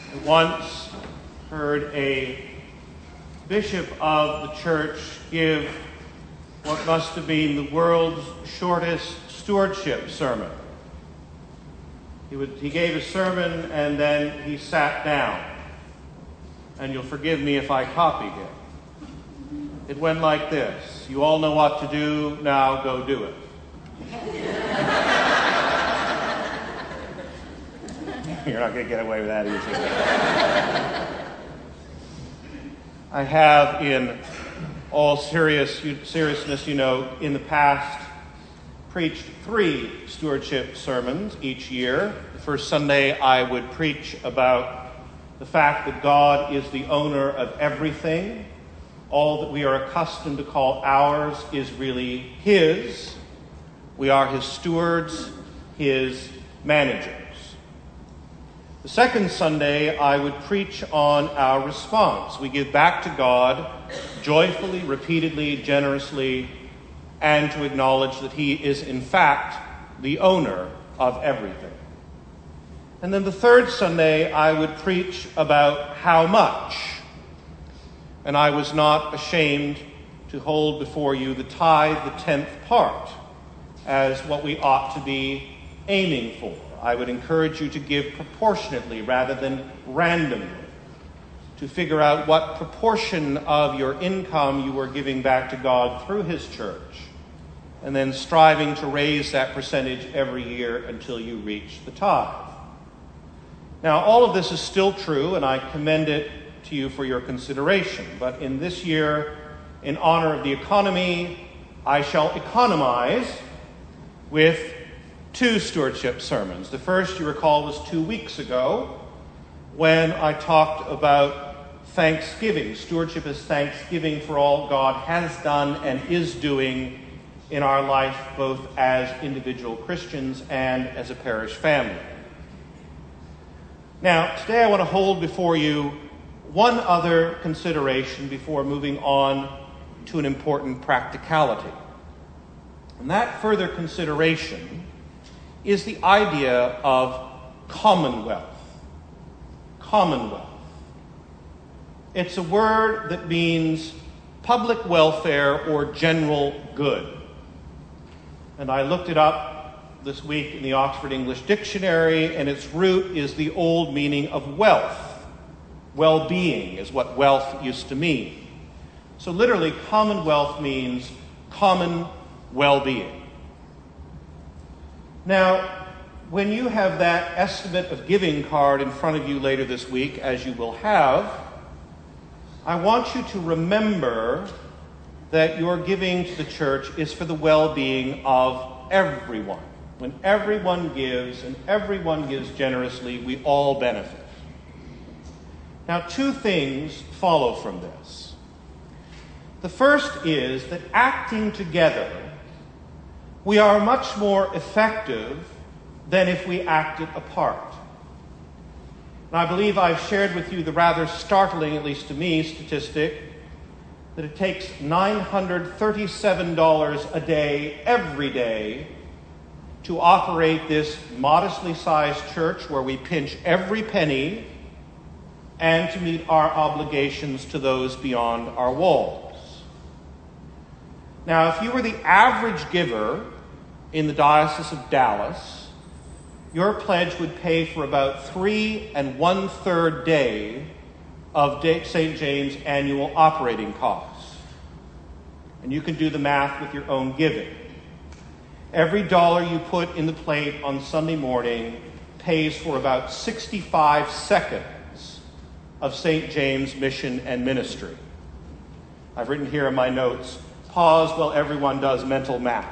I once heard a bishop of the church give what must have been the world's shortest stewardship sermon. He gave a sermon and then he sat down. And you'll forgive me if I copied it. It went like this: "You all know what to do, now go do it." You're not going to get away with that easy. I have, in all seriousness, in the past, preached 3 stewardship sermons each year. The first Sunday I would preach about the fact that God is the owner of everything. All that we are accustomed to call ours is really His. We are His stewards, His managers. The second Sunday, I would preach on our response. We give back to God joyfully, repeatedly, generously, and to acknowledge that He is, in fact, the owner of everything. And then the third Sunday, I would preach about how much. And I was not ashamed to hold before you the tithe, the 10th part, as what we ought to be aiming for. I would encourage you to give proportionately rather than randomly, to figure out what proportion of your income you are giving back to God through His church, and then striving to raise that percentage every year until you reach the tithe. Now, all of this is still true, and I commend it to you for your consideration. But in this year, in honor of the economy, I shall economize with 2 stewardship sermons. The first, you recall, was 2 weeks ago when I talked about Thanksgiving. Stewardship is thanksgiving for all God has done and is doing in our life, both as individual Christians and as a parish family. Now, today I want to hold before you one other consideration before moving on to an important practicality. And that further consideration is the idea of commonwealth. Commonwealth. It's a word that means public welfare or general good. And I looked it up this week in the Oxford English Dictionary, and its root is the old meaning of wealth. Well-being is what wealth used to mean. So literally, commonwealth means common well-being. Now, when you have that estimate of giving card in front of you later this week, as you will have, I want you to remember that your giving to the church is for the well-being of everyone. When everyone gives, and everyone gives generously, we all benefit. Now, 2 things follow from this. The first is that acting together, we are much more effective than if we acted apart. And I believe I've shared with you the rather startling, at least to me, statistic that it takes $937 a day, every day, to operate this modestly sized church where we pinch every penny and to meet our obligations to those beyond our walls. Now, if you were the average giver in the Diocese of Dallas, your pledge would pay for about 3 1/3 day of St. James' annual operating costs. And you can do the math with your own giving. Every dollar you put in the plate on Sunday morning pays for about 65 seconds of St. James' mission and ministry. I've written here in my notes, pause while everyone does mental math.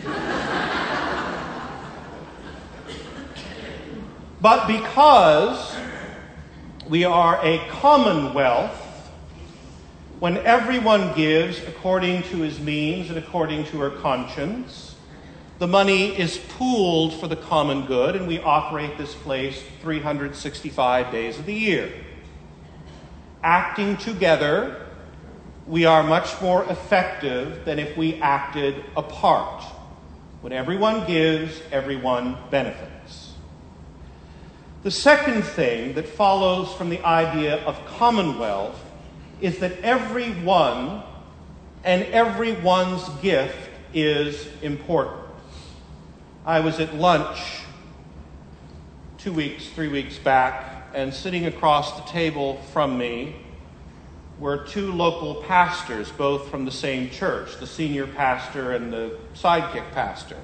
But because we are a commonwealth, when everyone gives according to his means and according to her conscience, the money is pooled for the common good, and we operate this place 365 days of the year. Acting together, we are much more effective than if we acted apart. When everyone gives, everyone benefits. The second thing that follows from the idea of commonwealth is that everyone and everyone's gift is important. I was at lunch 3 weeks back, and sitting across the table from me were two local pastors, both from the same church, the senior pastor and the sidekick pastor.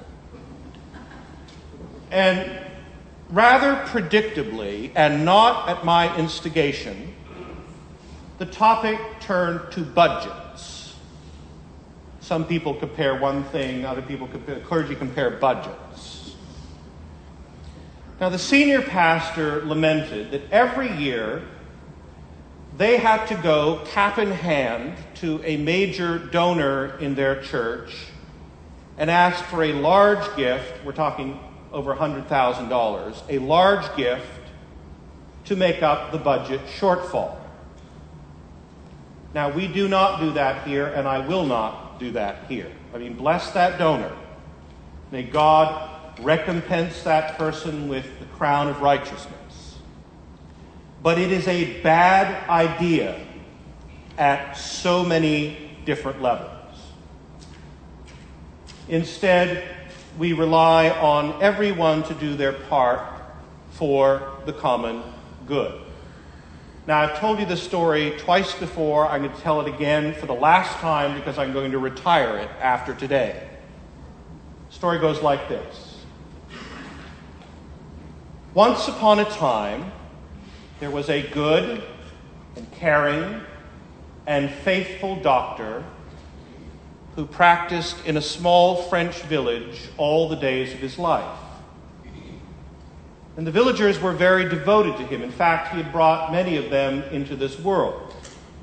And rather predictably, and not at my instigation, the topic turned to budgets. Some people compare one thing, other people clergy compare budgets. Now, the senior pastor lamented that every year they had to go cap in hand to a major donor in their church and ask for a large gift. We're talking over $100,000, a large gift to make up the budget shortfall. Now, we do not do that here, and I will not do that here. I mean, bless that donor. May God recompense that person with the crown of righteousness. But it is a bad idea at so many different levels. Instead, we rely on everyone to do their part for the common good. Now, I've told you this story twice before. I'm going to tell it again for the last time because I'm going to retire it after today. The story goes like this. Once upon a time, there was a good and caring and faithful doctor who practiced in a small French village all the days of his life. And the villagers were very devoted to him. In fact, he had brought many of them into this world.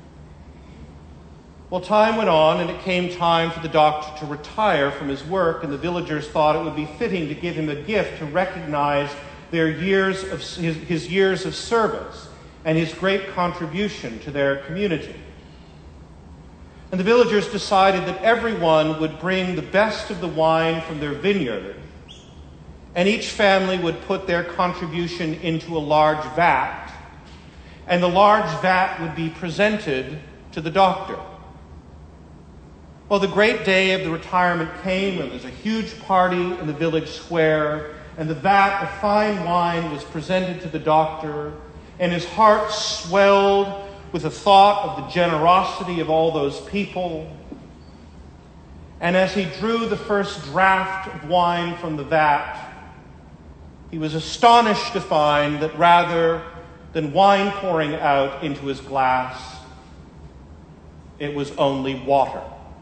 Well, time went on, and it came time for the doctor to retire from his work, and the villagers thought it would be fitting to give him a gift to recognize his years of service and his great contribution to their community. And the villagers decided that everyone would bring the best of the wine from their vineyard, and each family would put their contribution into a large vat, and the large vat would be presented to the doctor. Well, the great day of the retirement came, and there was a huge party in the village square, and the vat of fine wine was presented to the doctor, and his heart swelled with the thought of the generosity of all those people. And as he drew the first draught of wine from the vat, he was astonished to find that rather than wine pouring out into his glass, it was only water.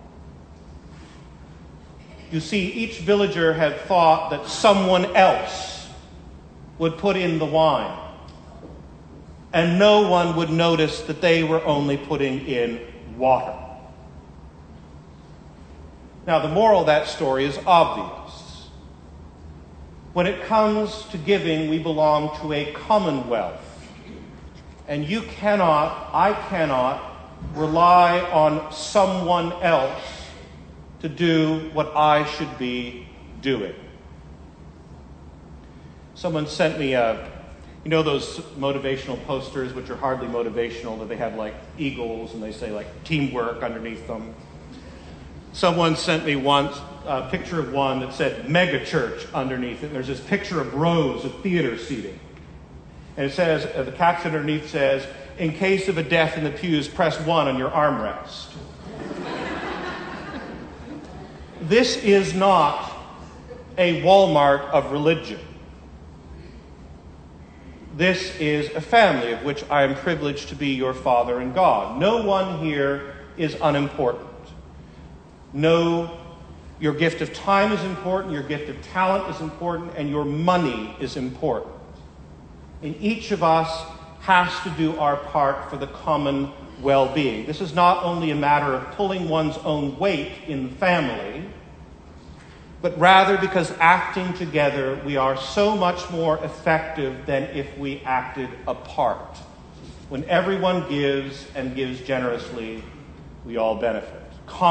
You see, each villager had thought that someone else would put in the wine, and no one would notice that they were only putting in water. Now, the moral of that story is obvious. When it comes to giving, we belong to a commonwealth. And you cannot, I cannot, rely on someone else to do what I should be doing. Someone sent me those motivational posters, which are hardly motivational, that they have like eagles and they say like teamwork underneath them. Someone sent me once a picture of one that said mega church underneath it. There's this picture of rows of theater seating. And it says, the caption underneath says, in case of a death in the pews, press 1 on your armrest. This is not a Walmart of religion. This is a family of which I am privileged to be your father and God. No one here is unimportant. No, your gift of time is important, your gift of talent is important, and your money is important. And each of us has to do our part for the common well-being. This is not only a matter of pulling one's own weight in the family, but rather because acting together, we are so much more effective than if we acted apart. When everyone gives and gives generously, we all benefit.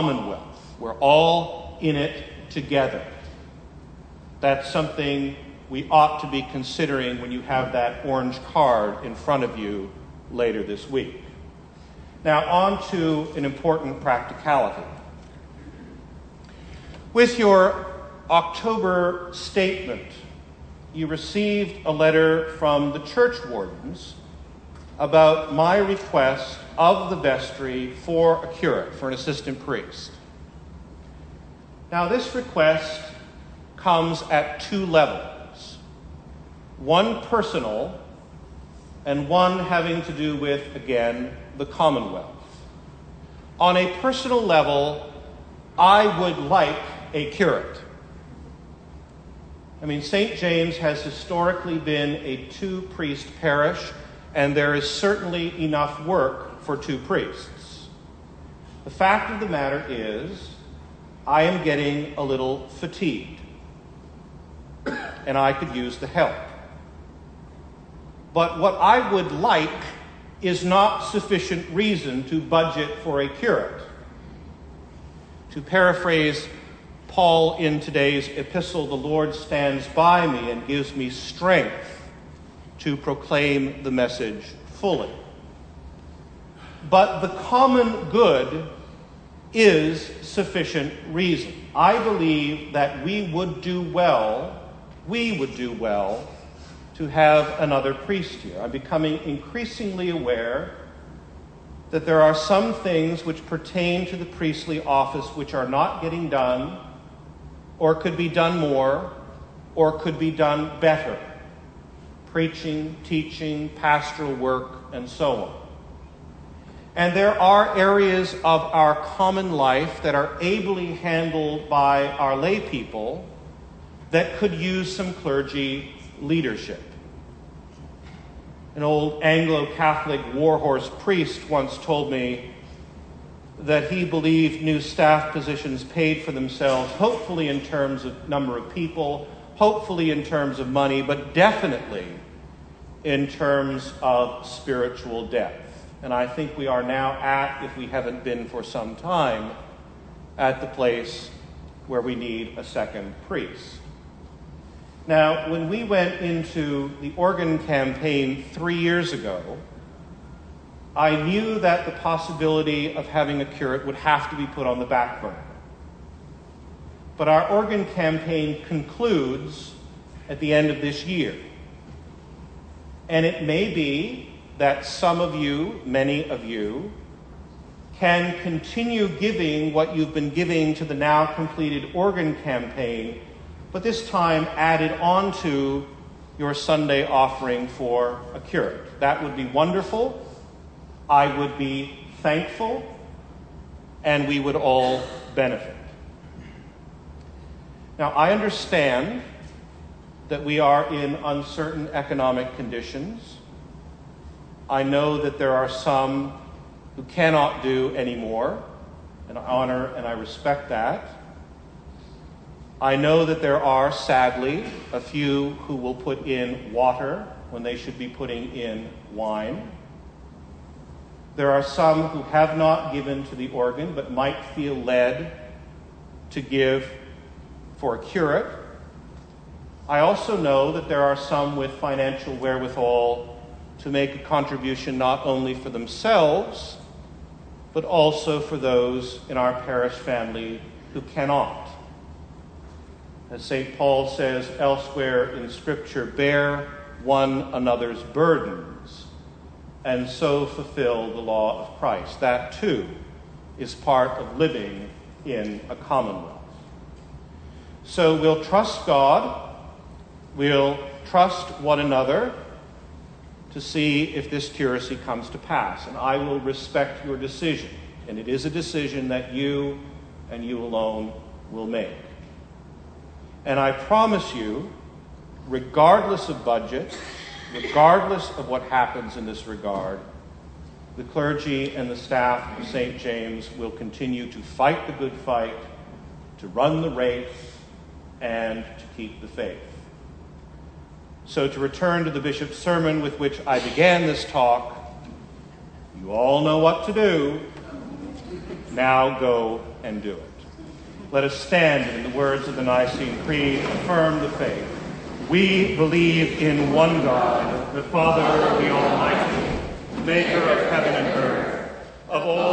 Commonwealth. We're all in it together. That's something we ought to be considering when you have that orange card in front of you later this week. Now, on to an important practicality. With your October statement, you received a letter from the church wardens about my request of the vestry for a curate, for an assistant priest. Now, this request comes at two levels. One personal, and one having to do with, again, the Commonwealth. On a personal level, I would like a curate. I mean, St. James has historically been a two-priest parish, and there is certainly enough work for two priests. The fact of the matter is, I am getting a little fatigued, and I could use the help. But what I would like is not sufficient reason to budget for a curate. To paraphrase Paul in today's epistle, the Lord stands by me and gives me strength to proclaim the message fully. But the common good is sufficient reason. I believe that we would do well to have another priest here. I'm becoming increasingly aware that there are some things which pertain to the priestly office which are not getting done, or could be done more, or could be done better. Preaching, teaching, pastoral work, and so on. And there are areas of our common life that are ably handled by our lay people that could use some clergy leadership. An old Anglo-Catholic warhorse priest once told me that he believed new staff positions paid for themselves, hopefully in terms of number of people, hopefully in terms of money, but definitely in terms of spiritual depth. And I think we are now at, if we haven't been for some time, at the place where we need a second priest. Now, when we went into the organ campaign 3 years ago, I knew that the possibility of having a curate would have to be put on the back burner. But our organ campaign concludes at the end of this year. And it may be that some of you, many of you, can continue giving what you've been giving to the now completed organ campaign, but this time added on to your Sunday offering for a curate. That would be wonderful. I would be thankful, and we would all benefit. Now, I understand that we are in uncertain economic conditions. I know that there are some who cannot do any more, and I honor and I respect that. I know that there are, sadly, a few who will put in water when they should be putting in wine. There are some who have not given to the organ but might feel led to give for a curate. I also know that there are some with financial wherewithal to make a contribution not only for themselves, but also for those in our parish family who cannot. As St. Paul says elsewhere in Scripture, bear one another's burdens, and so fulfill the law of Christ. That, too, is part of living in a commonwealth. So we'll trust God, we'll trust one another to see if this curacy comes to pass. And I will respect your decision. And it is a decision that you and you alone will make. And I promise you, regardless of budget, regardless of what happens in this regard, the clergy and the staff of St. James will continue to fight the good fight, to run the race, and to keep the faith. So to return to the bishop's sermon with which I began this talk, you all know what to do. Now go and do it. Let us stand and in the words of the Nicene Creed, affirm the faith. We believe in one God, the Father, the Almighty, maker of heaven and earth, of all